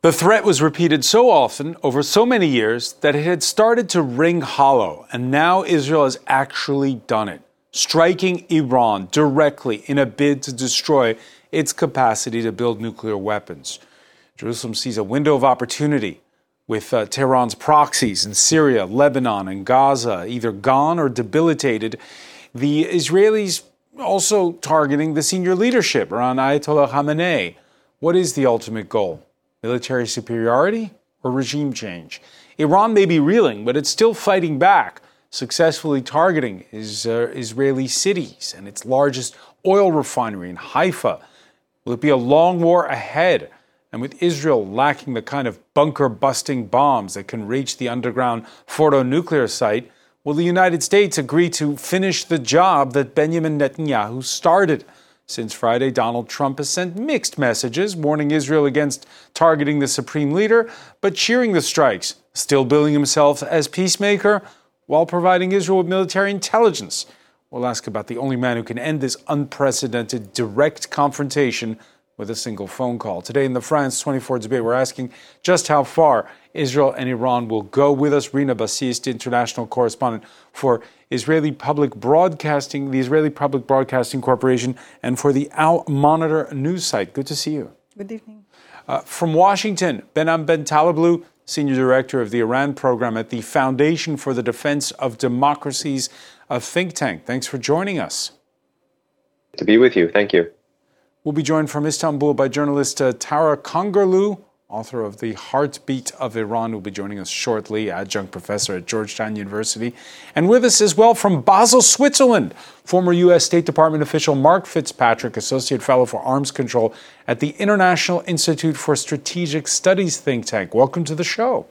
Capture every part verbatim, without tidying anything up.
The threat was repeated so often over so many years that it had started to ring hollow, and now Israel has actually done it, striking Iran directly in a bid to destroy its capacity to build nuclear weapons. Jerusalem sees a window of opportunity with uh, Tehran's proxies in Syria, Lebanon, and Gaza either gone or debilitated. The Israelis also targeting the senior leadership around Ayatollah Khamenei. What is the ultimate goal? Military superiority or regime change? Iran may be reeling, but it's still fighting back, successfully targeting is, uh, Israeli cities and its largest oil refinery in Haifa. Will it be a long war ahead? And with Israel lacking the kind of bunker-busting bombs that can reach the underground Fordo nuclear site, will the United States agree to finish the job that Benjamin Netanyahu started? Since Friday, Donald Trump has sent mixed messages, warning Israel against targeting the supreme leader, but cheering the strikes, still billing himself as peacemaker while providing Israel with military intelligence. We'll ask about the only man who can end this unprecedented direct confrontation with a single phone call. Today in the France twenty-four debate, we're asking just how far Israel and Iran will go. With us, Rina Bassist, international correspondent for Israeli Public Broadcasting, the Israeli Public Broadcasting Corporation, and for the Al Monitor news site. Good to see you. Good evening. Uh, from Washington, Behnam Bentaleblu, Senior Director of the Iran Program at the Foundation for the Defense of Democracies, a think tank. Thanks for joining us. To be with you. Thank you. We'll be joined from Istanbul by journalist uh, Tara Kongerlu, author of The Heartbeat of Iran, who will be joining us shortly, adjunct professor at Georgetown University. And with us as well from Basel, Switzerland, former U S State Department official Mark Fitzpatrick, Associate Fellow for Arms Control at the International Institute for Strategic Studies think tank. Welcome to the show.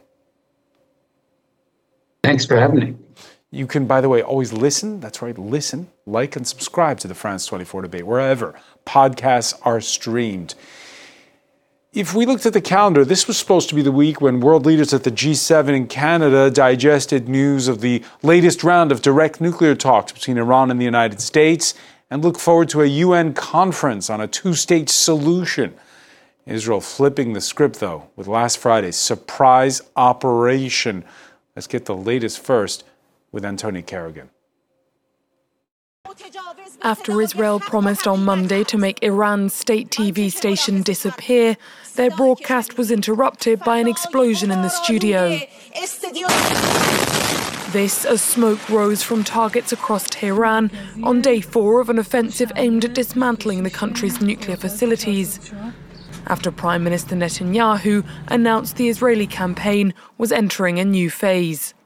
Thanks for having me. You can, by the way, always listen. That's right, listen, like, and subscribe to the France twenty-four debate, wherever podcasts are streamed. If we looked at the calendar, this was supposed to be the week when world leaders at the G seven in Canada digested news of the latest round of direct nuclear talks between Iran and the United States and look forward to a U N conference on a two-state solution. Israel flipping the script, though, with last Friday's surprise operation. Let's get the latest first with Anthony Kerrigan. After Israel promised on Monday to make Iran's state T V station disappear, their broadcast was interrupted by an explosion in the studio. This as smoke rose from targets across Tehran on day four of an offensive aimed at dismantling the country's nuclear facilities. After Prime Minister Netanyahu announced the Israeli campaign was entering a new phase.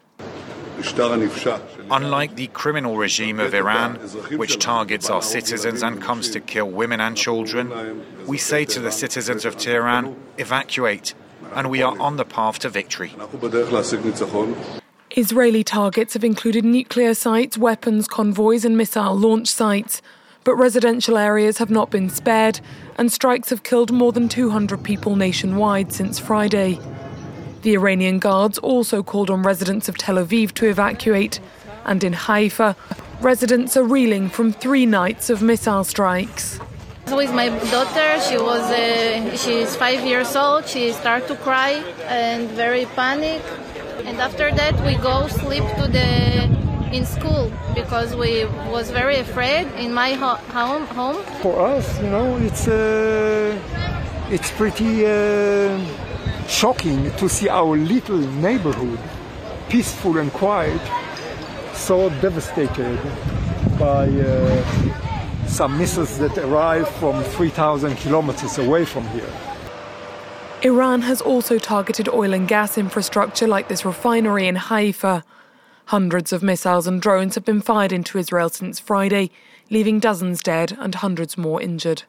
Unlike the criminal regime of Iran, which targets our citizens and comes to kill women and children, we say to the citizens of Tehran, evacuate, and we are on the path to victory. Israeli targets have included nuclear sites, weapons convoys and missile launch sites, but residential areas have not been spared, and strikes have killed more than two hundred people nationwide since Friday. The Iranian Guards also called on residents of Tel Aviv to evacuate, and in Haifa, residents are reeling from three nights of missile strikes. With my daughter, she was uh, she's five years old. She started to cry and very panic. And after that, we go sleep to the in school because we was very afraid in my ho- home. Home. For us, you know, it's uh, it's pretty. Uh... shocking to see our little neighborhood, peaceful and quiet, so devastated by uh, some missiles that arrive from three thousand kilometers away from here. Iran has also targeted oil and gas infrastructure like this refinery in Haifa. Hundreds of missiles and drones have been fired into Israel since Friday, leaving dozens dead and hundreds more injured.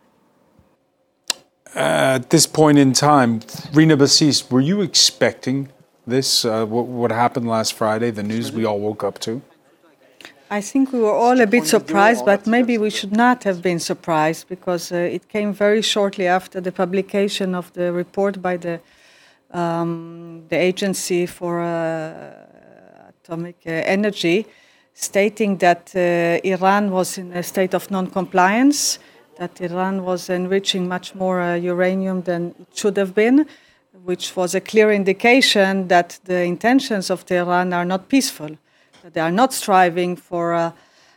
Uh, at this point in time, Rina Bassist, were you expecting this, uh, what, what happened last Friday, the news we all woke up to? I think we were all a bit surprised, but maybe we should not have been surprised because uh, it came very shortly after the publication of the report by the um, the Agency for uh, Atomic uh, Energy, stating that uh, Iran was in a state of non-compliance, that Iran was enriching much more uh, uranium than it should have been, which was a clear indication that the intentions of Tehran are not peaceful, that they are not striving for a,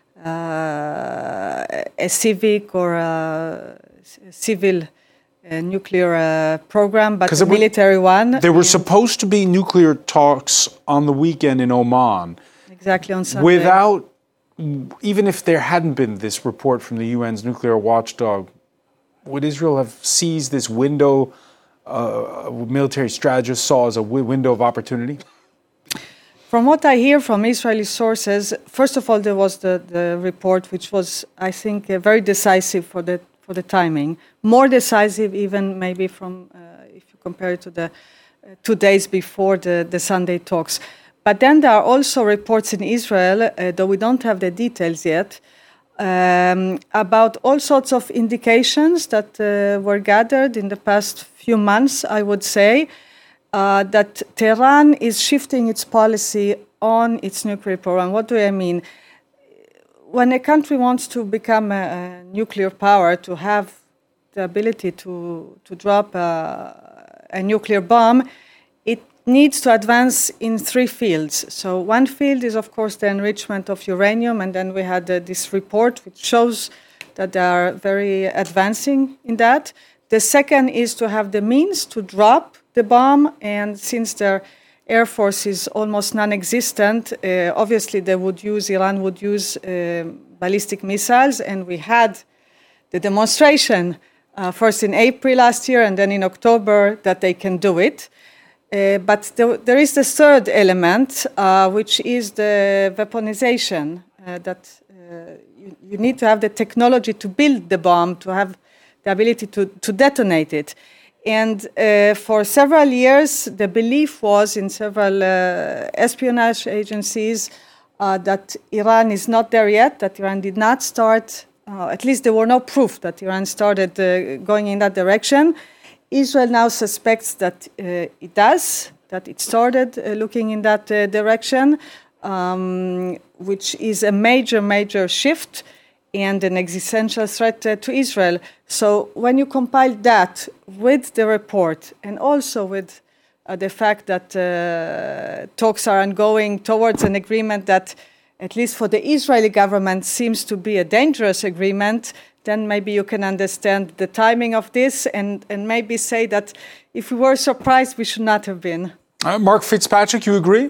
uh, a civic or a civil uh, nuclear uh, program, but a military one. There were supposed to be nuclear talks on the weekend in Oman. Exactly, on Sunday. Without, even if there hadn't been this report from the U N's nuclear watchdog, would Israel have seized this window, uh, military strategists saw as a w- window of opportunity? From what I hear from Israeli sources, first of all, there was the, the report, which was, I think, uh, very decisive for the for the timing, more decisive even maybe from, uh, if you compare it to the uh, two days before the, the Sunday talks. But then there are also reports in Israel, uh, though we don't have the details yet, um, about all sorts of indications that uh, were gathered in the past few months, I would say, uh, that Tehran is shifting its policy on its nuclear program. What do I mean? When a country wants to become a, a nuclear power, to have the ability to, to drop a, a nuclear bomb, it needs to advance in three fields. So one field is, of course, the enrichment of uranium, and then we had uh, this report which shows that they are very advancing in that. The second is to have the means to drop the bomb, and since their Air Force is almost non-existent, uh, obviously they would use, Iran would use uh, ballistic missiles, and we had the demonstration uh, first in April last year and then in October that they can do it. Uh, but there, there is the third element, uh, which is the weaponization, uh, that uh, you, you need to have the technology to build the bomb, to have the ability to, to detonate it. And uh, for several years, the belief was in several uh, espionage agencies uh, that Iran is not there yet, that Iran did not start, uh, at least there were no proof that Iran started uh, going in that direction. Israel now suspects that uh, it does, that it started uh, looking in that uh, direction, um, which is a major, major shift and an existential threat uh, to Israel. So when you compile that with the report and also with uh, the fact that uh, talks are ongoing towards an agreement that, at least for the Israeli government, seems to be a dangerous agreement, then maybe you can understand the timing of this and, and maybe say that if we were surprised, we should not have been. Uh, Mark Fitzpatrick, you agree?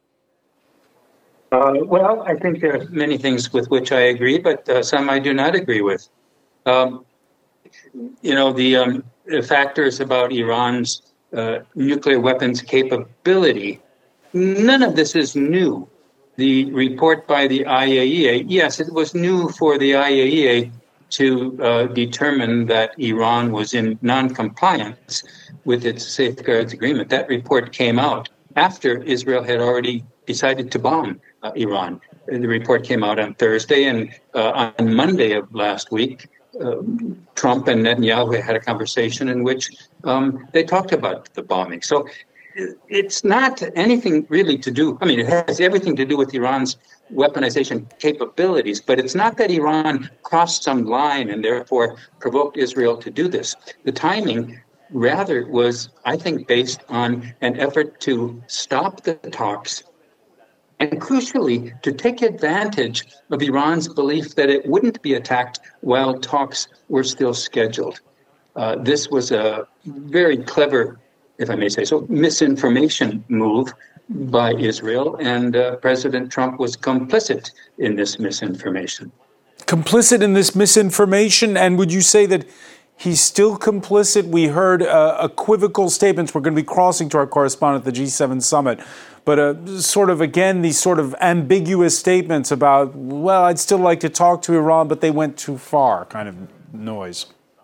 Uh, well, I think there are many things with which I agree, but uh, some I do not agree with. Um, you know, the, um, the factors about Iran's uh, nuclear weapons capability, none of this is new. The report by the I A E A, yes, it was new for the I A E A to uh, determine that Iran was in non-compliance with its safeguards agreement. That report came out after Israel had already decided to bomb uh, Iran. And the report came out on Thursday, and uh, on Monday of last week, uh, Trump and Netanyahu had a conversation in which um, they talked about the bombing. So it's not anything really to do, I mean, it has everything to do with Iran's weaponization capabilities, but it's not that Iran crossed some line and therefore provoked Israel to do this. The timing rather was, I think, based on an effort to stop the talks and, crucially, to take advantage of Iran's belief that it wouldn't be attacked while talks were still scheduled. Uh, this was a very clever, if I may say so, misinformation move by Israel, and uh, President Trump was complicit in this misinformation. Complicit in this misinformation, and would you say that he's still complicit? We heard uh, equivocal statements. We're going to be crossing to our correspondent at the G seven summit, but uh, sort of, again, these sort of ambiguous statements about, well, I'd still like to talk to Iran, but they went too far kind of noise.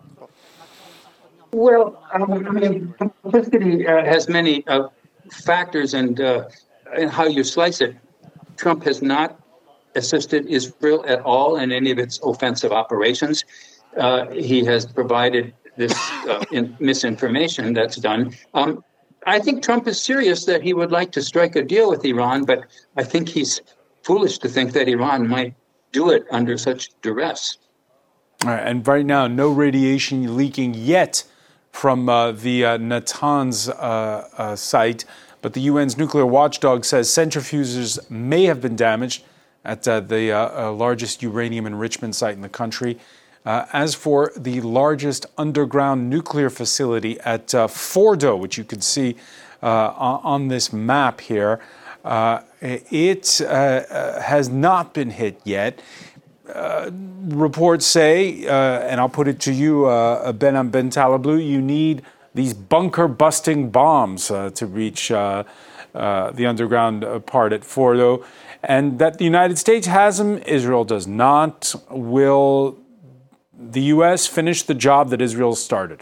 Well, um, I mean, complicity uh, has many uh, factors and, uh, and how you slice it. Trump has not assisted Israel at all in any of its offensive operations. Uh, he has provided this uh, in misinformation that's done. Um, I think Trump is serious that he would like to strike a deal with Iran, but I think he's foolish to think that Iran might do it under such duress. All right, and right now, no radiation leaking yet from uh, the uh, Natanz uh, uh, site. But the U N's nuclear watchdog says centrifuges may have been damaged at uh, the uh, uh, largest uranium enrichment site in the country. Uh, as for the largest underground nuclear facility at uh, Fordo, which you can see uh, on this map here, uh, it uh, has not been hit yet. Uh, reports say, uh, and I'll put it to you, uh, Behnam Bentaleblu, you need these bunker-busting bombs uh, to reach uh, uh, the underground part at Fordo, and that the United States has them, Israel does not. Will the U S finish the job that Israel started?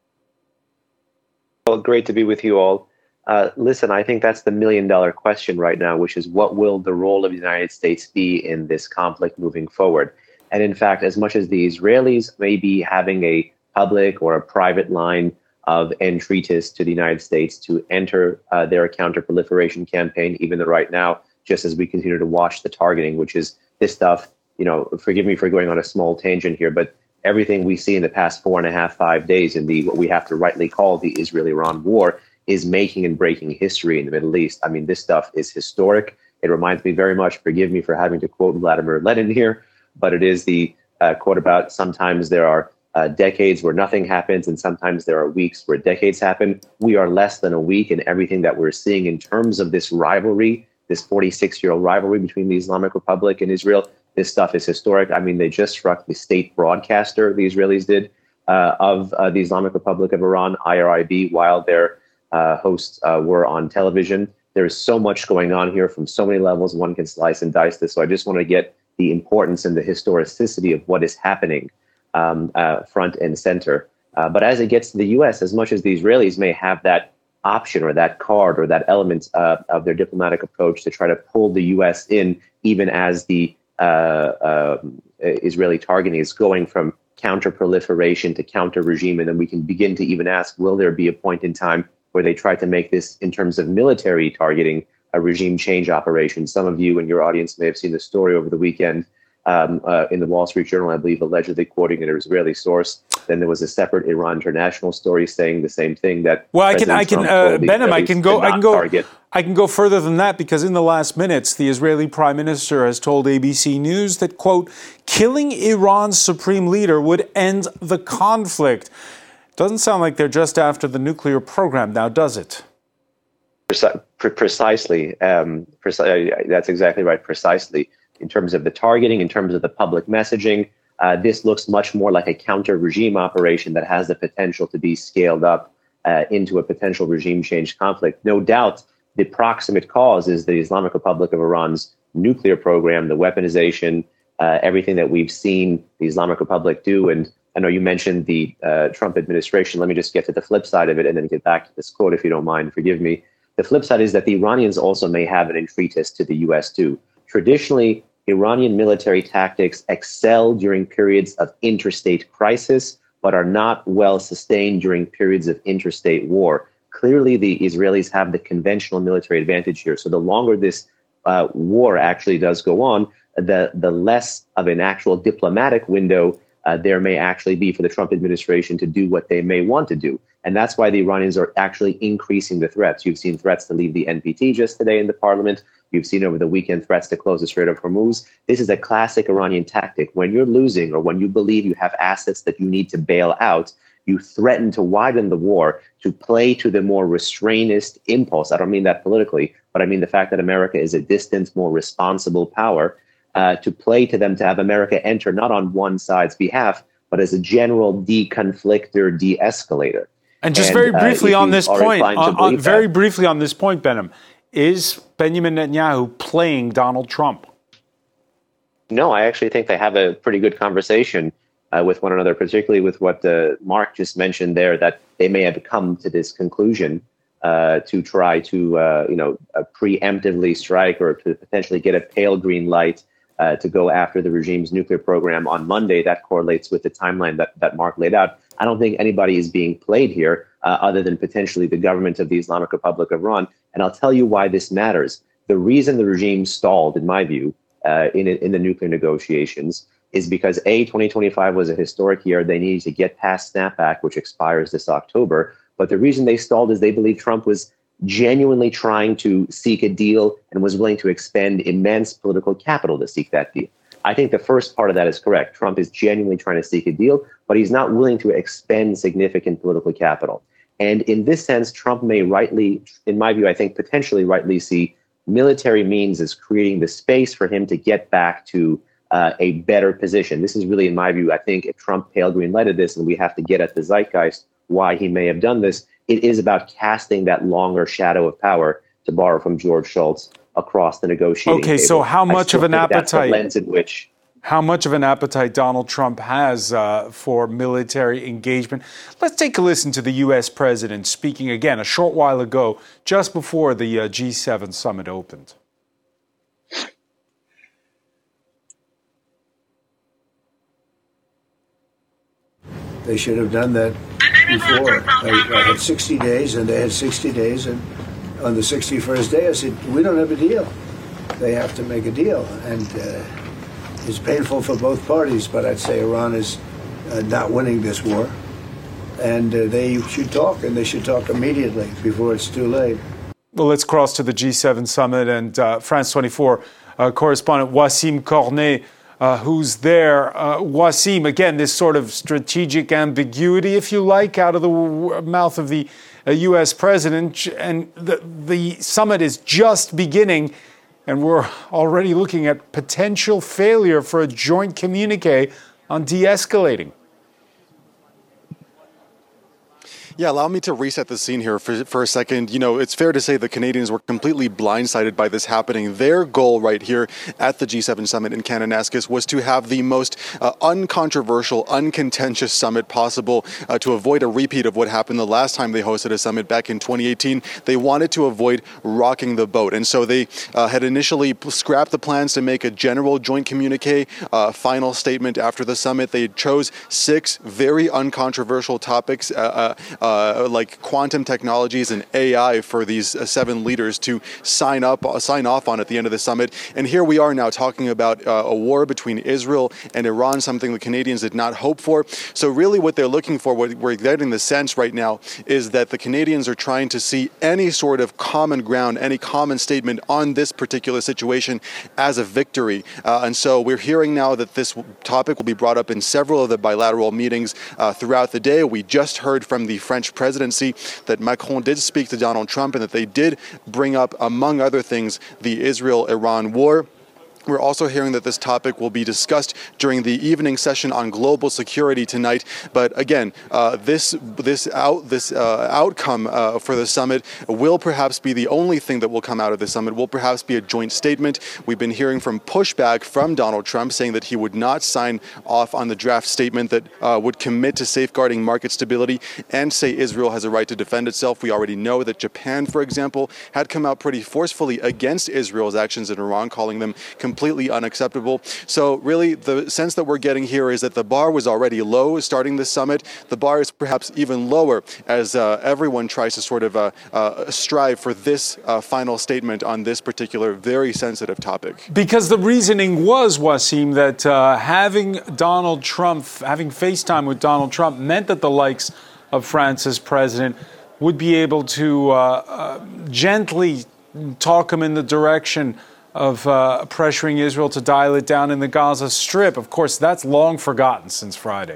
Well, great to be with you all. Uh, listen, I think that's the million-dollar question right now, which is what will the role of the United States be in this conflict moving forward? And in fact, as much as the Israelis may be having a public or a private line of entreaties to the United States to enter uh, their counter-proliferation campaign, even though right now, just as we continue to watch the targeting, which is this stuff, you know, forgive me for going on a small tangent here, but everything we see in the past four and a half, five days in the what we have to rightly call the Israel-Iran war is making and breaking history in the Middle East. I mean, this stuff is historic. It reminds me very much, forgive me for having to quote Vladimir Lenin here, but it is the uh, quote about sometimes there are uh, decades where nothing happens and sometimes there are weeks where decades happen. We are less than a week in everything that we're seeing in terms of this rivalry, this forty-six-year-old rivalry between the Islamic Republic and Israel. This stuff is historic. I mean, they just struck the state broadcaster, the Israelis did, uh, of uh, the Islamic Republic of Iran, I R I B, while their uh, hosts uh, were on television. There is so much going on here from so many levels. One can slice and dice this. So I just want to get the importance and the historicity of what is happening um, uh, front and center. Uh, but as it gets to the U S, as much as the Israelis may have that option or that card or that element uh, of their diplomatic approach to try to pull the U S in, even as the uh, uh, Israeli targeting is going from counter-proliferation to counter-regime, and then we can begin to even ask, will there be a point in time where they try to make this, in terms of military targeting, a regime change operation? Some of you in your audience may have seen the story over the weekend um, uh, in the Wall Street Journal, I believe, allegedly quoting an Israeli source. Then there was a separate Iran International story saying the same thing. That well, I can, I can, uh, Behnam, I can go, I can go, target. I can go further than that, because in the last minutes, the Israeli Prime Minister has told A B C News that, quote, killing Iran's supreme leader would end the conflict. Doesn't sound like they're just after the nuclear program now, does it? Precisely. Um, precisely. That's exactly right. Precisely. In terms of the targeting, in terms of the public messaging, uh, this looks much more like a counter-regime operation that has the potential to be scaled up uh, into a potential regime change conflict. No doubt, the proximate cause is the Islamic Republic of Iran's nuclear program, the weaponization, uh, everything that we've seen the Islamic Republic do. And I know you mentioned the uh, Trump administration. Let me just get to the flip side of it and then get back to this quote, if you don't mind. Forgive me. The flip side is that the Iranians also may have an entreaties to the U S too. Traditionally, Iranian military tactics excel during periods of interstate crisis, but are not well sustained during periods of interstate war. Clearly, the Israelis have the conventional military advantage here. So the longer this uh, war actually does go on, the, the less of an actual diplomatic window uh, there may actually be for the Trump administration to do what they may want to do. And that's why the Iranians are actually increasing the threats. You've seen threats to leave the N P T just today in the parliament. You've seen over the weekend threats to close the Strait of Hormuz. This is a classic Iranian tactic. When you're losing or when you believe you have assets that you need to bail out, you threaten to widen the war to play to the more restrainist impulse. I don't mean that politically, but I mean the fact that America is a distant, more responsible power, uh, to play to them to have America enter not on one side's behalf, but as a general de-conflictor, de-escalator. And just and, very briefly uh, on this point, on, on, very that, briefly on this point, Behnam, is Benjamin Netanyahu playing Donald Trump? No, I actually think they have a pretty good conversation uh, with one another, particularly with what uh, Mark just mentioned there, that they may have come to this conclusion uh, to try to, uh, you know, uh, preemptively strike or to potentially get a pale green light uh, to go after the regime's nuclear program on Monday. That correlates with the timeline that, that Mark laid out. I don't think anybody is being played here uh, other than potentially the government of the Islamic Republic of Iran. And I'll tell you why this matters. The reason the regime stalled, in my view, uh, in, in the nuclear negotiations is because A, twenty twenty-five was a historic year. They needed to get past snapback, which expires this October. But the reason they stalled is they believe Trump was genuinely trying to seek a deal and was willing to expend immense political capital to seek that deal. I think the first part of that is correct. Trump is genuinely trying to seek a deal, but he's not willing to expend significant political capital. And in this sense, Trump may rightly, in my view, I think potentially rightly see military means as creating the space for him to get back to uh, a better position. This is really, in my view, I think if Trump pale green lighted this, and we have to get at the zeitgeist why he may have done this, it is about casting that longer shadow of power, to borrow from George Shultz, across the negotiating Okay, table. so how much of an that's appetite? the lens in which How much of an appetite Donald Trump has uh, for military engagement? Let's take a listen to the U S president speaking again a short while ago, just before the uh, G seven summit opened. They should have done that before. I, I had sixty days, and they had sixty days, and on the sixty-first day, I said, we don't have a deal. They have to make a deal, and uh, it's painful for both parties, but I'd say Iran is uh, not winning this war, and uh, they should talk, and they should talk immediately before it's too late. Well, let's cross to the G seven summit, and uh, France twenty-four uh, correspondent Wassim Cornet, uh, who's there. Uh, Wassim, again, this sort of strategic ambiguity, if you like, out of the w- mouth of the uh, U S president, and the, the summit is just beginning, and we're already looking at potential failure for a joint communique on de-escalating. Yeah, allow me to reset the scene here for, for a second. You know, it's fair to say the Canadians were completely blindsided by this happening. Their goal right here at the G seven summit in Kananaskis was to have the most uh, uncontroversial, uncontentious summit possible uh, to avoid a repeat of what happened the last time they hosted a summit back in twenty eighteen. They wanted to avoid rocking the boat. And so they uh, had initially scrapped the plans to make a general joint communique, uh, final statement after the summit. They chose six very uncontroversial topics, uh, uh, Uh, like quantum technologies and A I for these uh, seven leaders to sign up, uh, sign off on at the end of the summit. And here we are now talking about uh, a war between Israel and Iran, something the Canadians did not hope for. So really what they're looking for, what we're getting the sense right now, is that the Canadians are trying to see any sort of common ground, any common statement on this particular situation as a victory. Uh, and so we're hearing now that this topic will be brought up in several of the bilateral meetings uh, throughout the day. We just heard from the French presidency that Macron did speak to Donald Trump and that they did bring up, among other things, the Israel-Iran war. We're also hearing that this topic will be discussed during the evening session on global security tonight. But again, uh, this this out this uh, outcome uh, for the summit will perhaps be the only thing that will come out of the summit. Will perhaps be a joint statement. We've been hearing from pushback from Donald Trump saying that he would not sign off on the draft statement that uh, would commit to safeguarding market stability and say Israel has a right to defend itself. We already know that Japan, for example, had come out pretty forcefully against Israel's actions in Iran, calling them completely unacceptable. So really the sense that we're getting here is that the bar was already low starting this summit. The bar is perhaps even lower as uh, everyone tries to sort of uh, uh, strive for this uh, final statement on this particular very sensitive topic. Because the reasoning was, Wassim, that uh, having Donald Trump, having FaceTime with Donald Trump meant that the likes of France's president would be able to uh, uh, gently talk him in the direction of uh, pressuring Israel to dial it down in the Gaza Strip. Of course, that's long forgotten since Friday.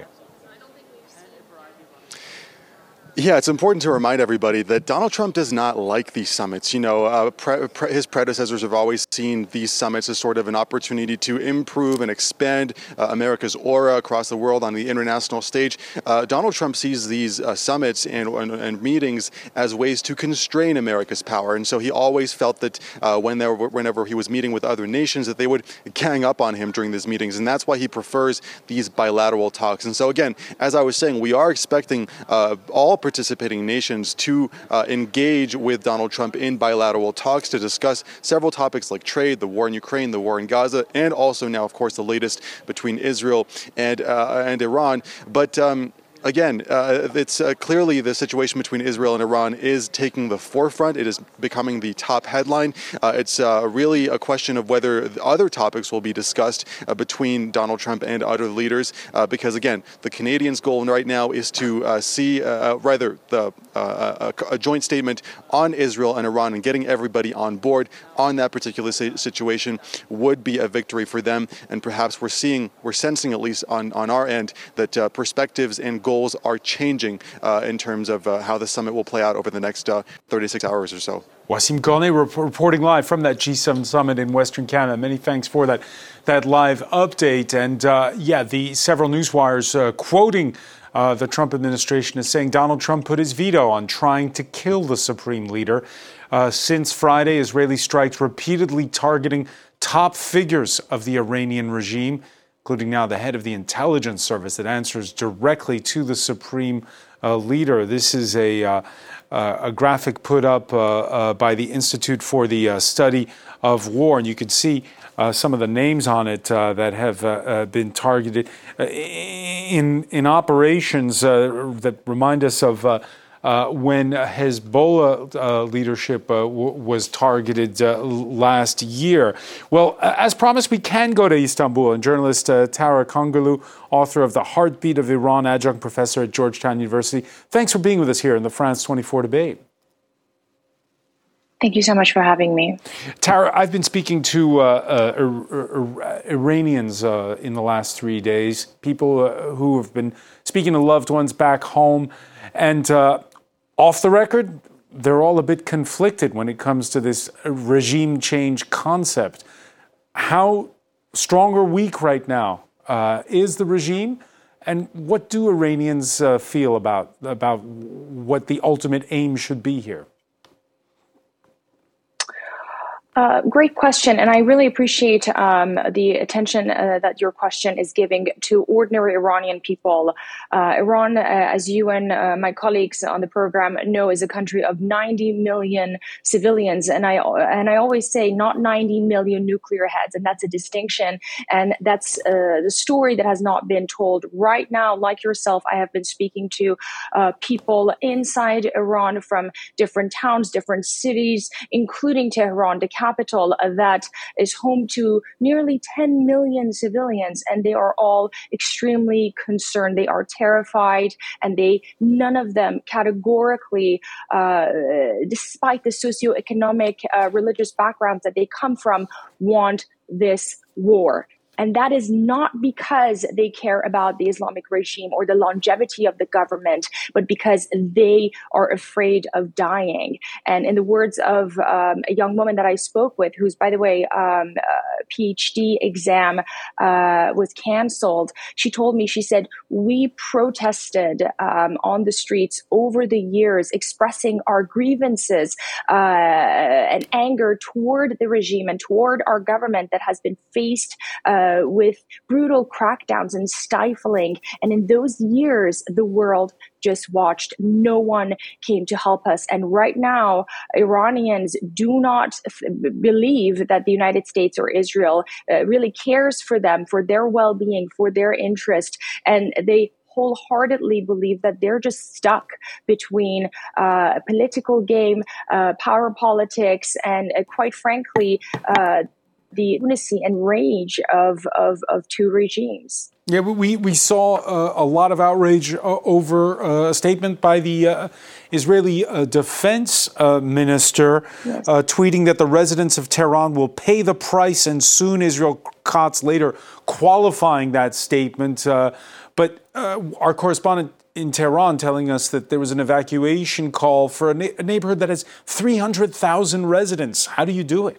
Yeah, it's important to remind everybody that Donald Trump does not like these summits. You know, uh, pre- pre- his predecessors have always seen these summits as sort of an opportunity to improve and expand uh, America's aura across the world on the international stage. Uh, Donald Trump sees these uh, summits and, and, and meetings as ways to constrain America's power. And so he always felt that uh, when there were, whenever he was meeting with other nations, that they would gang up on him during these meetings. And that's why he prefers these bilateral talks. And so, again, as I was saying, we are expecting uh, all participating nations to uh, engage with Donald Trump in bilateral talks to discuss several topics like trade, the war in Ukraine, the war in Gaza, and also now, of course, the latest between Israel and uh, and Iran. But um, again, uh, it's uh, clearly the situation between Israel and Iran is taking the forefront. It is becoming the top headline. Uh, it's uh, really a question of whether other topics will be discussed uh, between Donald Trump and other leaders, uh, because, again, the Canadians' goal right now is to uh, see, uh, rather, the uh, a, a joint statement on Israel and Iran, and getting everybody on board on that particular situation would be a victory for them. And perhaps we're seeing, we're sensing, at least on, on our end, that uh, perspectives and goals are changing uh, in terms of uh, how the summit will play out over the next uh, thirty-six hours or so. Wasim Cornet reporting live from that G seven summit in Western Canada. Many thanks for that that live update. And uh, yeah, the several newswires uh, quoting uh, the Trump administration is saying Donald Trump put his veto on trying to kill the supreme leader. Uh, since Friday, Israeli strikes repeatedly targeting top figures of the Iranian regime, including now the head of the intelligence service that answers directly to the supreme uh, leader. This is a, uh, uh, a graphic put up uh, uh, by the Institute for the uh, Study of War, and you can see uh, some of the names on it uh, that have uh, uh, been targeted uh, in in operations uh, that remind us of Uh, Uh, when Hezbollah uh, leadership uh, w- was targeted uh, last year. Well, uh, as promised, we can go to Istanbul, and journalist uh, Tara Kongulu, author of The Heartbeat of Iran, adjunct professor at Georgetown University. Thanks for being with us here in the France twenty-four debate. Thank you so much for having me. Tara, I've been speaking to uh, uh, Ir- Ir- Iranians uh, in the last three days, people uh, who have been speaking to loved ones back home, and uh, off the record, they're all a bit conflicted when it comes to this regime change concept. How strong or weak right now uh, is the regime? And what do Iranians uh, feel about, about what the ultimate aim should be here? Uh, great question, and I really appreciate um, the attention uh, that your question is giving to ordinary Iranian people. Uh, Iran, uh, as you and uh, my colleagues on the program know, is a country of ninety million civilians, and I and I always say not ninety million nuclear heads, and that's a distinction, and that's uh, the story that has not been told. Right now, like yourself, I have been speaking to uh, people inside Iran from different towns, different cities, including Tehran, the capital that is home to nearly ten million civilians, and they are all extremely concerned. They are terrified, and they none of them categorically, uh, despite the socioeconomic, uh, religious backgrounds that they come from, want this war. And that is not because they care about the Islamic regime or the longevity of the government, but because they are afraid of dying. And in the words of um, a young woman that I spoke with, who's, by the way, um, a PhD exam uh, was canceled, she told me, she said, we protested um, on the streets over the years, expressing our grievances uh, and anger toward the regime and toward our government that has been faced uh, Uh, with brutal crackdowns and stifling. And in those years, the world just watched. No one came to help us. And right now, Iranians do not f- believe that the United States or Israel uh, really cares for them, for their well-being, for their interest. And they wholeheartedly believe that they're just stuck between uh, a political game, uh, power politics, and uh, quite frankly, uh, the lunacy and rage of, of, of two regimes. Yeah, we, we saw uh, a lot of outrage uh, over uh, a statement by the uh, Israeli uh, defense uh, minister yes. uh, tweeting that the residents of Tehran will pay the price, and soon Israel Katz later qualifying that statement. Uh, but uh, our correspondent in Tehran telling us that there was an evacuation call for a, na- a neighborhood that has three hundred thousand residents. How do you do it?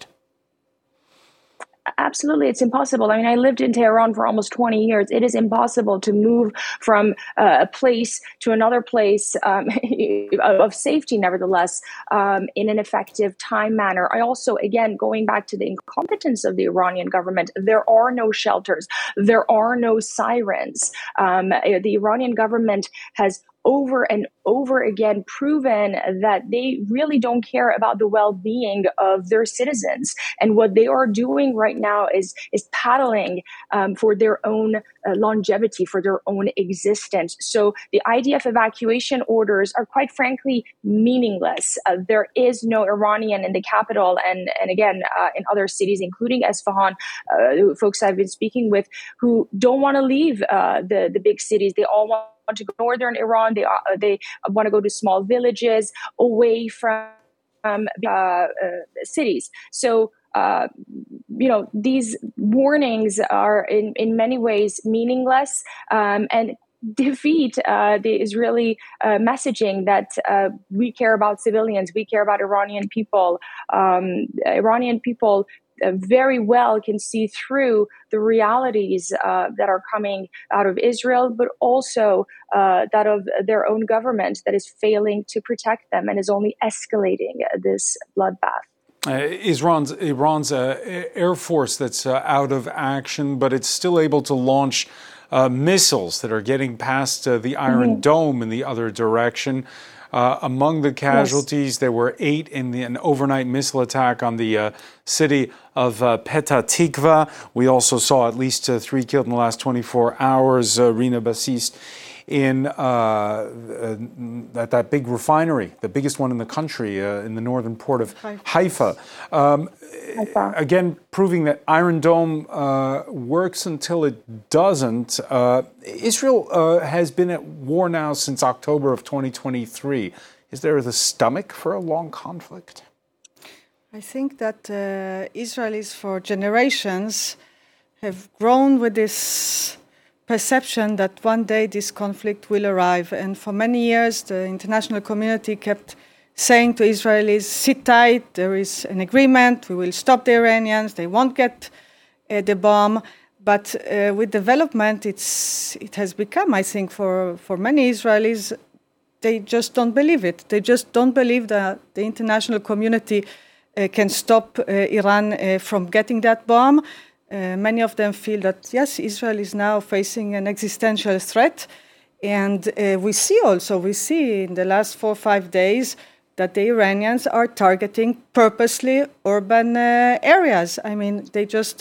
Absolutely, it's impossible. I mean, I lived in Tehran for almost twenty years. It is impossible to move from uh, a place to another place um, of safety, nevertheless, um, in an effective time manner. I also, again, going back to the incompetence of the Iranian government, there are no shelters. There are no sirens. Um, the Iranian government has over and over again proven that they really don't care about the well-being of their citizens. And what they are doing right now is, is paddling um, for their own uh, longevity, for their own existence. So the I D F evacuation orders are quite frankly meaningless. Uh, there is no Iranian in the capital and, and again, uh, in other cities, including Isfahan, uh, folks I've been speaking with who don't want to leave uh, the, the big cities. They all want to go to northern Iran. They, uh, they want to go to small villages away from um, uh, uh, cities. So, uh, you know, these warnings are in, in many ways meaningless um, and defeat uh, the Israeli uh, messaging that uh, we care about civilians, we care about Iranian people. Um, Iranian people uh, very well can see through the realities uh, that are coming out of Israel, but also uh, that of their own government that is failing to protect them and is only escalating this bloodbath. Uh, Iran's, Iran's uh, Air Force that's uh, out of action, but it's still able to launch uh, missiles that are getting past uh, the Iron mm-hmm. Dome in the other direction. Uh, among the casualties, yes. there were eight in the, an overnight missile attack on the uh, city of uh, Petah Tikva. We also saw at least uh, three killed in the last twenty-four hours. Uh, Rina Bassist in uh, uh, at that big refinery, the biggest one in the country, uh, in the northern port of Haifa. Um, Haifa. Again, proving that Iron Dome uh, works until it doesn't. Uh, Israel uh, has been at war now since October of twenty twenty-three. Is there the stomach for a long conflict? I think that uh, Israelis for generations have grown with this perception that one day this conflict will arrive. And for many years, the international community kept saying to Israelis, sit tight, there is an agreement, we will stop the Iranians, they won't get uh, the bomb. But uh, with development, it's it has become, I think, for, for many Israelis, they just don't believe it. They just don't believe that the international community uh, can stop uh, Iran uh, from getting that bomb. Uh, many of them feel that, yes, Israel is now facing an existential threat. And uh, we see also, we see in the last four or five days that the Iranians are targeting purposely urban uh, areas. I mean, they just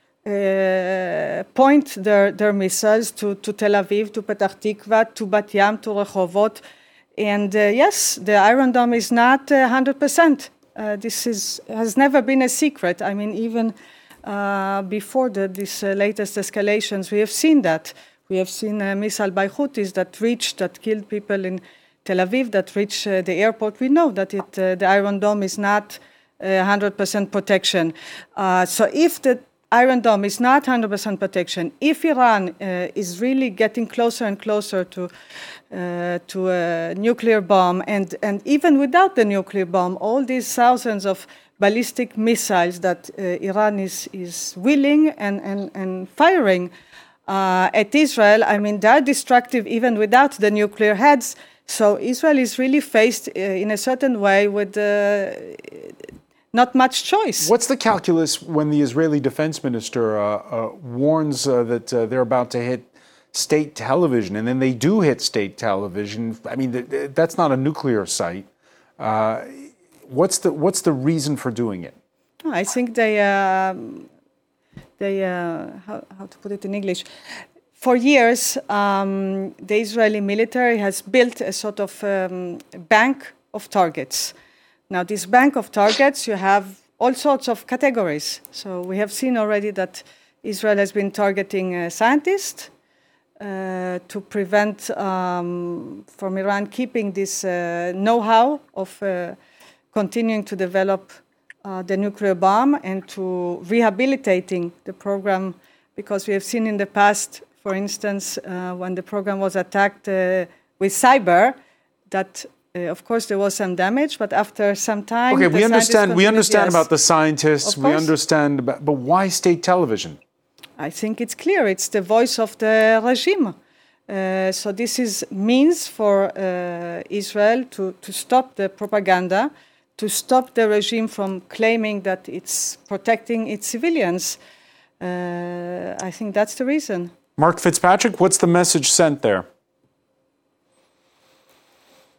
uh, point their, their missiles to, to Tel Aviv, to Petah Tikva, to Bat Yam, to Rehovot. And uh, yes, the Iron Dome is not uh, one hundred percent. Uh, this is, has never been a secret. I mean, even Uh, before the, these uh, latest escalations, we have seen that. We have seen a missile by Houthis that reached, that killed people in Tel Aviv, that reached uh, the airport. We know that it, uh, the Iron Dome is not uh, one hundred percent protection. Uh, so if the Iron Dome is not one hundred percent protection, if Iran uh, is really getting closer and closer to uh, to a nuclear bomb, and, and even without the nuclear bomb, all these thousands of ballistic missiles that uh, Iran is, is willing and, and, and firing uh, at Israel, I mean, they're destructive even without the nuclear heads. So Israel is really faced uh, in a certain way with uh, not much choice. What's the calculus when the Israeli defense minister uh, uh, warns uh, that uh, they're about to hit state television, and then they do hit state television? I mean, th- th- that's not a nuclear site. Uh, What's the what's the reason for doing it? I think they uh, they uh, how, how to put it in English. For years, um, the Israeli military has built a sort of um, bank of targets. Now, this bank of targets, you have all sorts of categories. So we have seen already that Israel has been targeting uh, scientists uh, to prevent um, from Iran keeping this uh, know-how of uh, continuing to develop uh, the nuclear bomb and to rehabilitating the program, because we have seen in the past, for instance, uh, when the program was attacked uh, with cyber, that uh, of course there was some damage, but after some time, okay, we understand. We understand yes, about the scientists. We understand, about, but why state television? I think it's clear. It's the voice of the regime. Uh, so this is means for uh, Israel to to stop the propaganda, to stop the regime from claiming that it's protecting its civilians. Uh, I think that's the reason. Mark Fitzpatrick, what's the message sent there?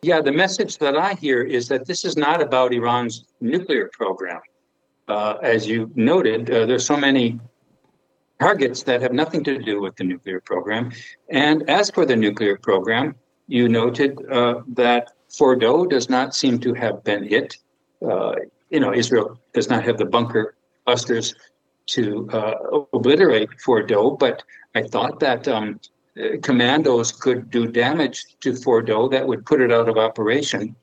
Yeah, the message that I hear is that this is not about Iran's nuclear program. Uh, as you noted, uh, there's so many targets that have nothing to do with the nuclear program. And as for the nuclear program, you noted uh, that Fordow does not seem to have been hit. Uh, you know, Israel does not have the bunker busters to uh, obliterate Fordow, but I thought that um, commandos could do damage to Fordow that would put it out of operation.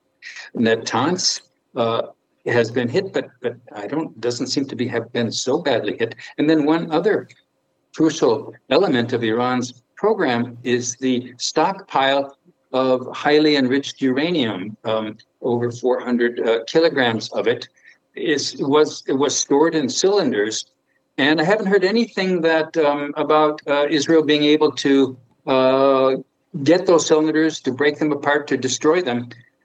Natanz uh, has been hit, but but I don't doesn't seem to be have been so badly hit. And then one other crucial element of Iran's program is the stockpile of highly enriched uranium. Um, over four hundred uh, kilograms of it is was it was stored in cylinders, and I haven't heard anything that um, about uh, Israel being able to uh, get those cylinders, to break them apart, to destroy them.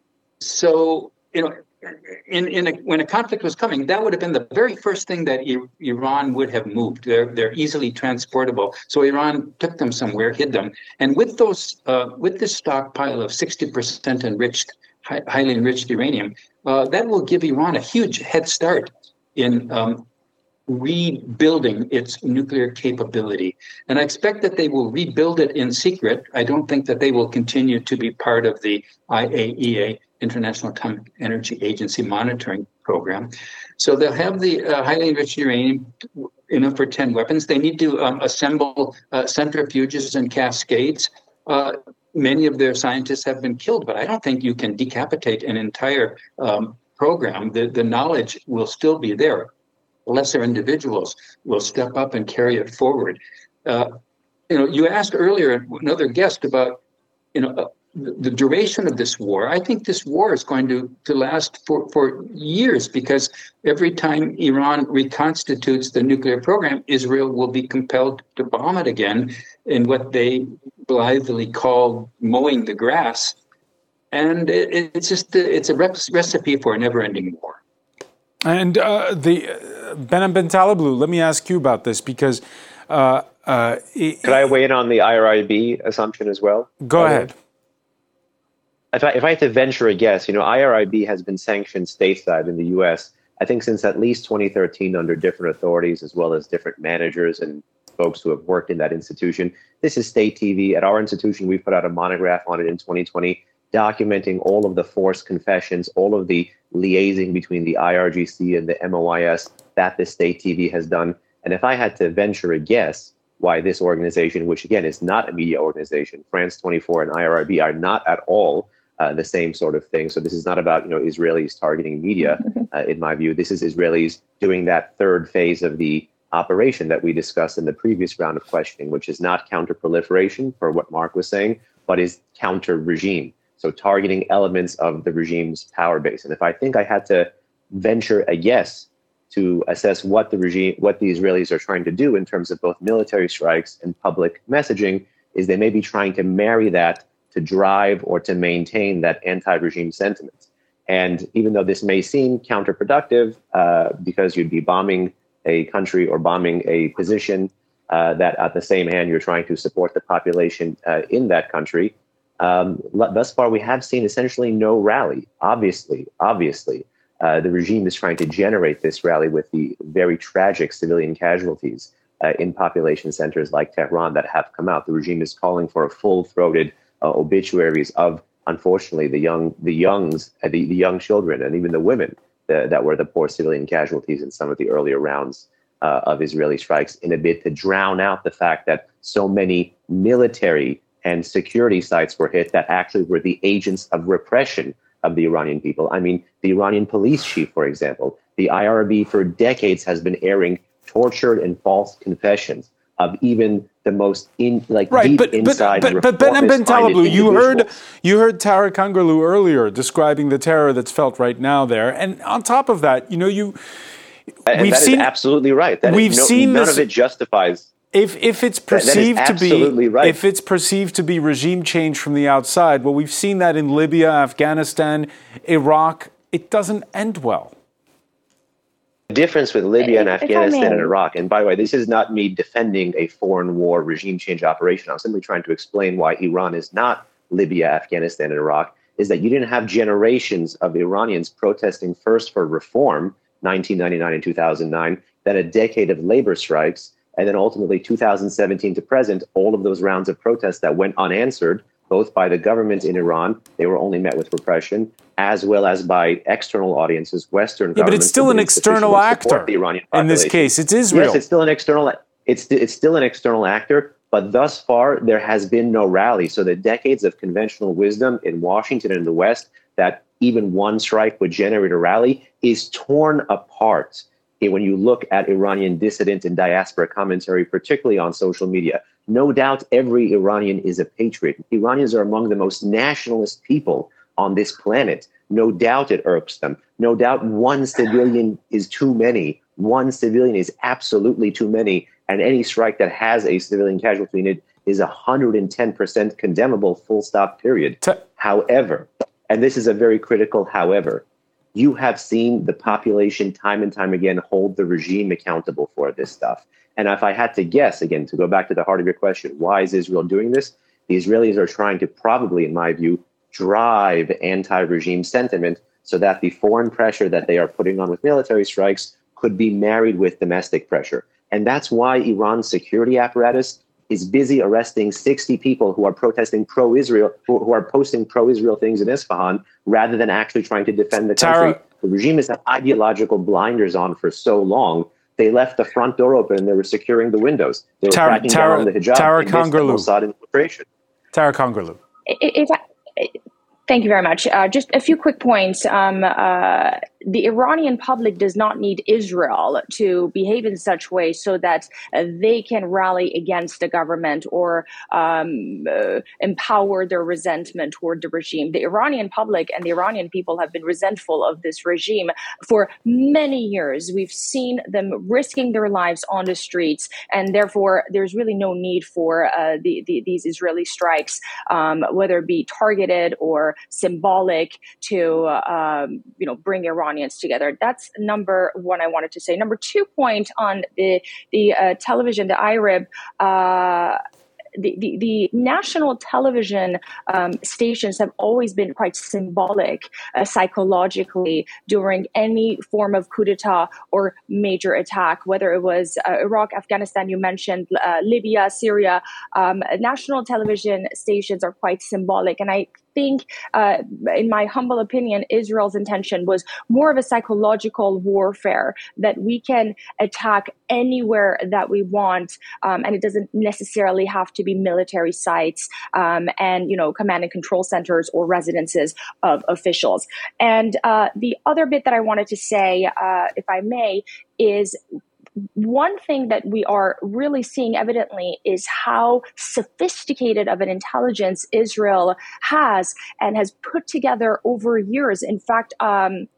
So you know. In, in a, when a conflict was coming, that would have been the very first thing that I, Iran would have moved. They're they're easily transportable, so Iran took them somewhere, hid them, and with those uh, with this stockpile of sixty percent enriched, high, highly enriched uranium, uh, that will give Iran a huge head start in um, rebuilding its nuclear capability. And I expect that they will rebuild it in secret. I don't think that they will continue to be part of the I A E A, International Atomic Energy Agency monitoring program. So they'll have the uh, highly enriched uranium enough for ten weapons. They need to um, assemble uh, centrifuges and cascades. Uh, many of their scientists have been killed, but I don't think you can decapitate an entire um, program. The, the knowledge will still be there. Lesser individuals will step up and carry it forward. Uh, you know, you asked earlier, another guest, about, you know, uh, the, the duration of this war. I think this war is going to, to last for, for years, because every time Iran reconstitutes the nuclear program, Israel will be compelled to bomb it again in what they blithely call mowing the grass. And it, it's just, it's a recipe for a never-ending war. And uh, the uh, Behnam Bentaleblu, let me ask you about this, because uh, uh, it, could I weigh in on the I R I B assumption as well? Go uh, ahead. If I, if I had to venture a guess, you know, I R I B has been sanctioned stateside in the U S, I think, since at least twenty thirteen under different authorities, as well as different managers and folks who have worked in that institution. This is state T V. At our institution, we put out a monograph on it in twenty twenty, documenting all of the forced confessions, all of the liaising between the I R G C and the M O I S that the state T V has done. And if I had to venture a guess why this organization, which again is not a media organization, France twenty-four and I R I B are not at all uh, the same sort of thing. So this is not about, you know, Israelis targeting media, uh, in my view. This is Israelis doing that third phase of the operation that we discussed in the previous round of questioning, which is not counter-proliferation, for what Mark was saying, but is counter-regime. So targeting elements of the regime's power base. And if I think I had to venture a guess to assess what the regime, what the Israelis are trying to do in terms of both military strikes and public messaging, is they may be trying to marry that to drive or to maintain that anti-regime sentiment. And even though this may seem counterproductive, uh, because you'd be bombing a country or bombing a position, uh, that at the same hand you're trying to support the population uh, in that country, Um, thus far, we have seen essentially no rally. Obviously, obviously, uh, the regime is trying to generate this rally with the very tragic civilian casualties uh, in population centers like Tehran that have come out. The regime is calling for a full-throated uh, obituaries of, unfortunately, the young, the youngs, uh, the, the young children, and even the women the, that were the poor civilian casualties in some of the earlier rounds uh, of Israeli strikes, in a bid to drown out the fact that so many military and security sites were hit that actually were the agents of repression of the Iranian people. I mean, the Iranian police chief, for example, the I R B for decades has been airing tortured and false confessions of even the most in like right, deep but, inside. But, but, but Behnam Bentaleblu, you heard you heard Tariq Angarloo earlier describing the terror that's felt right now there, and on top of that, you know, you and we've that seen is absolutely right. That we've is, no, seen none this, of it justifies. If if it's perceived to be right. if it's perceived to be regime change from the outside, well, we've seen that in Libya, Afghanistan, Iraq. It doesn't end well. The difference with Libya and If Afghanistan and Iraq, and by the way, this is not me defending a foreign war regime change operation. I'm simply trying to explain why Iran is not Libya, Afghanistan, and Iraq, is that you didn't have generations of Iranians protesting first for reform, nineteen ninety-nine and two thousand nine, then a decade of labor strikes, and then ultimately two thousand seventeen to present, all of those rounds of protests that went unanswered, both by the government in Iran, they were only met with repression, as well as by external audiences, Western yeah, governments. But it's still an external actor in this case. It's Israel. Yes, it's still an external. It's it's still an external actor. But thus far, there has been no rally. So the decades of conventional wisdom in Washington and the West that even one strike would generate a rally is torn apart when you look at Iranian dissident and diaspora commentary, particularly on social media. No doubt every Iranian is a patriot. Iranians are among the most nationalist people on this planet. No doubt it irks them. No doubt one civilian is too many. One civilian is absolutely too many. And any strike that has a civilian casualty in it is one hundred ten percent condemnable, full stop, period. T- however, and this is a very critical however, you have seen the population time and time again hold the regime accountable for this stuff. And if I had to guess, again, to go back to the heart of your question, why is Israel doing this? The Israelis are trying to probably, in my view, drive anti-regime sentiment so that the foreign pressure that they are putting on with military strikes could be married with domestic pressure. And that's why Iran's security apparatus is busy arresting sixty people who are protesting pro-Israel, who, who are posting pro-Israel things in Isfahan, rather than actually trying to defend the country. Tara, the regime has had ideological blinders on for so long. They left the front door open and they were securing the windows. They were Tara, cracking Tara, down on the hijab. Tara They missed the Kongerlu. Mossad infiltration. Tara Kongerlu. If I, thank you very much. Uh, just a few quick points. Um, uh, the Iranian public does not need Israel to behave in such way so that uh, they can rally against the government or um, uh, empower their resentment toward the regime. The Iranian public and the Iranian people have been resentful of this regime for many years. We've seen them risking their lives on the streets, and therefore there's really no need for uh, the, the, these Israeli strikes, um, whether it be targeted or symbolic, to uh, um, you know bring Iran together. That's number one I wanted to say. Number two point on the the uh, television, the I R I B, uh, the, the, the national television um, stations have always been quite symbolic uh, psychologically during any form of coup d'etat or major attack, whether it was uh, Iraq, Afghanistan, you mentioned, uh, Libya, Syria. Um, national television stations are quite symbolic. And I think, uh, in my humble opinion, Israel's intention was more of a psychological warfare, that we can attack anywhere that we want, um, and it doesn't necessarily have to be military sites um, and, you know, command and control centers or residences of officials. And uh, the other bit that I wanted to say, uh, if I may, is one thing that we are really seeing evidently is how sophisticated of an intelligence Israel has and has put together over years. In fact, um,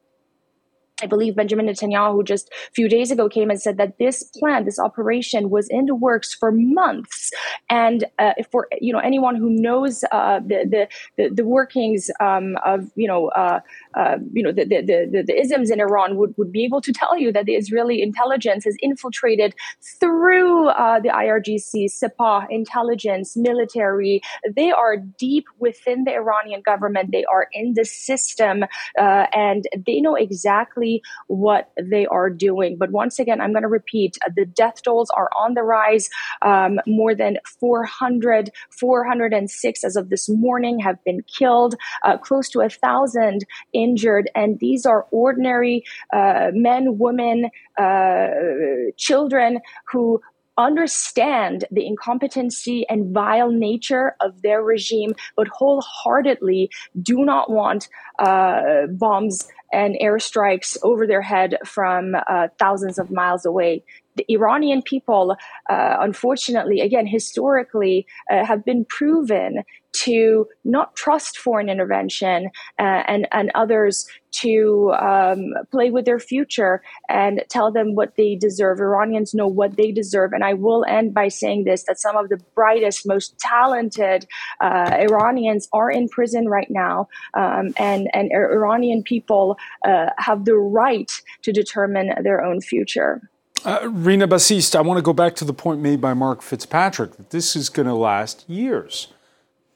I believe Benjamin Netanyahu just a few days ago came and said that this plan, this operation, was in the works for months. And uh, for you know anyone who knows uh, the, the the workings um, of you know uh, uh, you know the the, the the isms in Iran would, would be able to tell you that the Israeli intelligence has infiltrated through uh, the I R G C, Sepah, intelligence, military. They are deep within the Iranian government. They are in the system, uh, and they know exactly what they are doing. But once again, I'm going to repeat, uh, the death tolls are on the rise. Um, more than four hundred, four hundred six as of this morning have been killed, uh, close to a thousand injured. And these are ordinary uh, men, women, uh, children who understand the incompetency and vile nature of their regime, but wholeheartedly do not want uh, bombs and airstrikes over their head from uh, thousands of miles away. The Iranian people, uh, unfortunately, again, historically, uh, have been proven to not trust foreign intervention uh, and, and others to um, play with their future and tell them what they deserve. Iranians know what they deserve. And I will end by saying this, that some of the brightest, most talented uh, Iranians are in prison right now. Um, and, and Iranian people uh, have the right to determine their own future. Uh, Rina Bassist, I want to go back to the point made by Mark Fitzpatrick, that this is going to last years.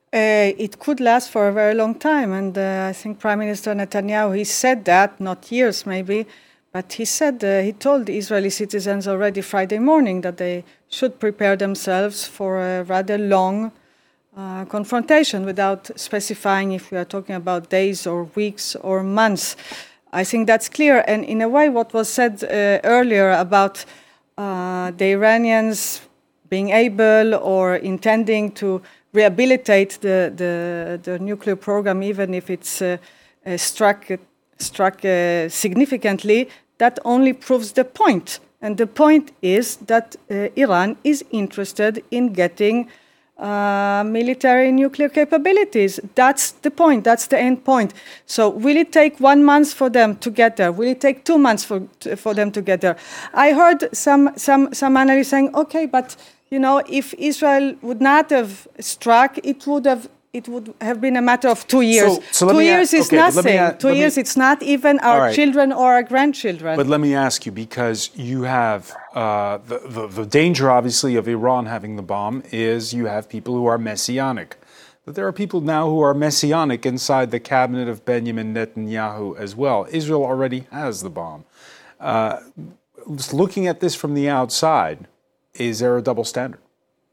Uh, it could last for a very long time, and uh, I think Prime Minister Netanyahu, he said that, not years maybe, but he said, uh, he told Israeli citizens already Friday morning that they should prepare themselves for a rather long uh, confrontation without specifying if we are talking about days or weeks or months. I think that's clear, and in a way what was said uh, earlier about uh, the Iranians being able or intending to rehabilitate the, the, the nuclear program, even if it's uh, uh, struck, struck uh, significantly, that only proves the point. And the point is that uh, Iran is interested in getting uh, military nuclear capabilities. That's the point. That's the end point. So will it take one month for them to get there? Will it take two months for, for them to get there? I heard some, some, some analysts saying, okay, but you know, if Israel would not have struck, it would have it would have been a matter of two years. So, so two years ask, is okay, nothing. A, two years, me, it's not even our right. children or our grandchildren. But let me ask you, because you have uh, the, the the danger, obviously, of Iran having the bomb is you have people who are messianic. But there are people now who are messianic inside the cabinet of Benjamin Netanyahu as well. Israel already has the bomb. Uh, just looking at this from the outside, is there a double standard?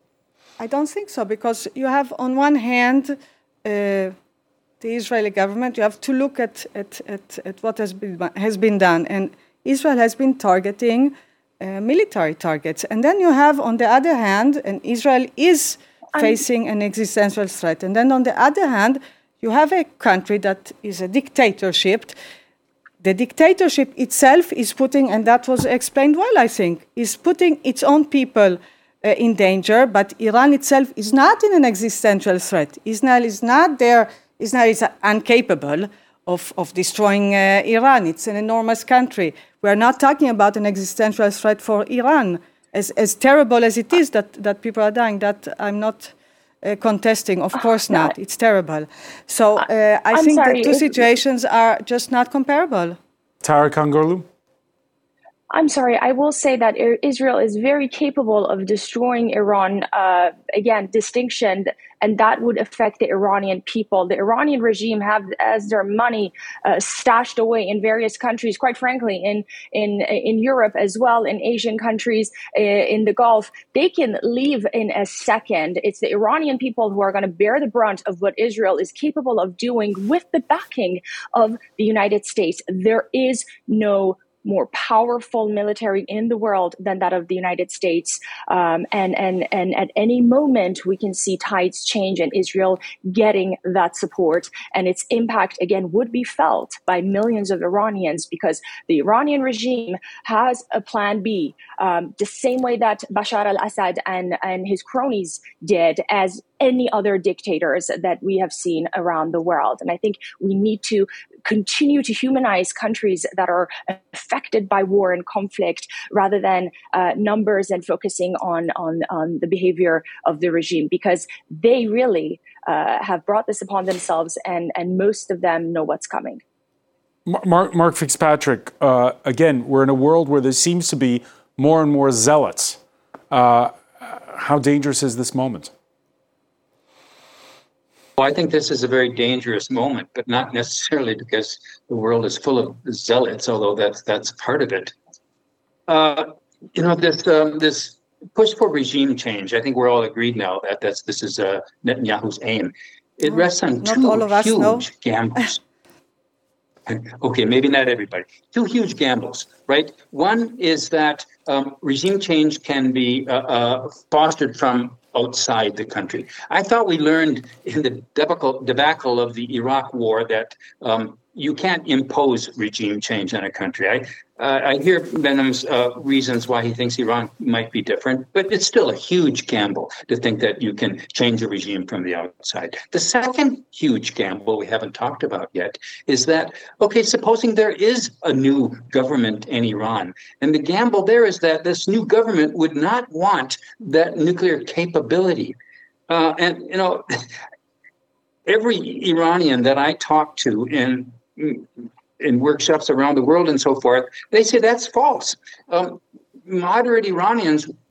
I don't think so, because you have, on one hand, uh, the Israeli government. You have to look at, at, at, at what has been, has been done. And Israel has been targeting uh, military targets. And then you have, on the other hand, and Israel is facing an existential threat. And then on the other hand, you have a country that is a dictatorship. The dictatorship itself is putting, and that was explained well, I think, is putting its own people uh, in danger, but Iran itself is not in an existential threat. Israel is not there, Israel is incapable of, of destroying uh, Iran. It's an enormous country. We are not talking about an existential threat for Iran. As, as terrible as it is that, that people are dying, that I'm not uh, contesting, of course not. It's terrible. So uh, I I'm think sorry, the two situations are just not comparable. Tara Kangorlu? I'm sorry, I will say that Israel is very capable of destroying Iran. Uh, again, distinction, and that would affect the Iranian people. The Iranian regime have as their money uh, stashed away in various countries, quite frankly, in, in, in Europe as well, in Asian countries, uh, in the Gulf. They can leave in a second. It's the Iranian people who are going to bear the brunt of what Israel is capable of doing with the backing of the United States. There is no more powerful military in the world than that of the United States. Um, and, and, and at any moment, we can see tides change and Israel getting that support. And its impact, again, would be felt by millions of Iranians, because the Iranian regime has a plan B, um, the same way that Bashar al-Assad and, and his cronies did, as any other dictators that we have seen around the world. And I think we need to continue to humanize countries that are affected by war and conflict, rather than uh, numbers and focusing on, on, on the behavior of the regime, because they really uh, have brought this upon themselves, and, and most of them know what's coming. Mark, Mark Fitzpatrick, uh, again, we're in a world where there seems to be more and more zealots. Uh, how dangerous is this moment? Well, I think this is a very dangerous moment, but not necessarily because the world is full of zealots, although that's that's part of it. Uh, you know, this um, this push for regime change, I think we're all agreed now that that's, this is uh, Netanyahu's aim. It rests on not two all of us, huge no. gambles. Okay, maybe not everybody. Two huge gambles, right? One is that um, regime change can be uh, uh, fostered from outside the country. I thought we learned in the debacle, debacle of the Iraq war that um, you can't impose regime change on a country. I, uh, I hear Benham's uh, reasons why he thinks Iran might be different, but it's still a huge gamble to think that you can change a regime from the outside. The second huge gamble we haven't talked about yet is that, okay, supposing there is a new government in Iran, and the gamble there is that this new government would not want that nuclear capability. Uh, and, you know, every Iranian that I talk to in in workshops around the world and so forth, they say that's false. Um, moderate Iranians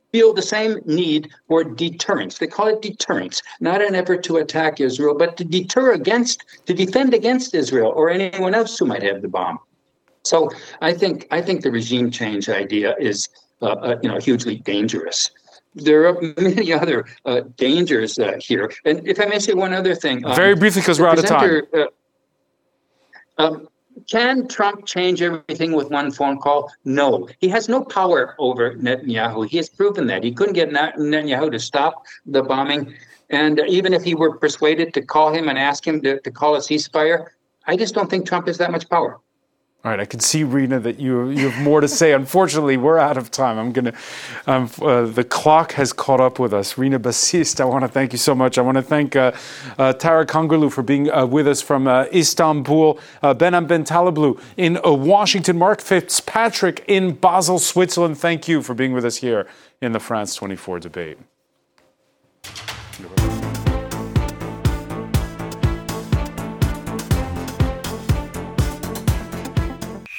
feel the same need for deterrence. They call it deterrence, not an effort to attack Israel, but to deter against, to defend against Israel or anyone else who might have the bomb. So I think I think the regime change idea is uh, uh, you know hugely dangerous. There are many other uh, dangers uh, here, and if I may say one other thing, um, very briefly because we're out of time. Uh, um, Can Trump change everything with one phone call? No. He has no power over Netanyahu. He has proven that. He couldn't get Netanyahu to stop the bombing. And even if he were persuaded to call him and ask him to, to call a ceasefire, I just don't think Trump has that much power. All right, I can see, Rina, that you you have more to say. Unfortunately, we're out of time. I'm gonna. Um, uh, the clock has caught up with us. Rina Basist, I want to thank you so much. I want to thank uh, uh, Tara Kangurlu for being uh, with us from uh, Istanbul. Uh, Behnam Bentaleblu in uh, Washington. Mark Fitzpatrick in Basel, Switzerland. Thank you for being with us here in the France twenty-four debate.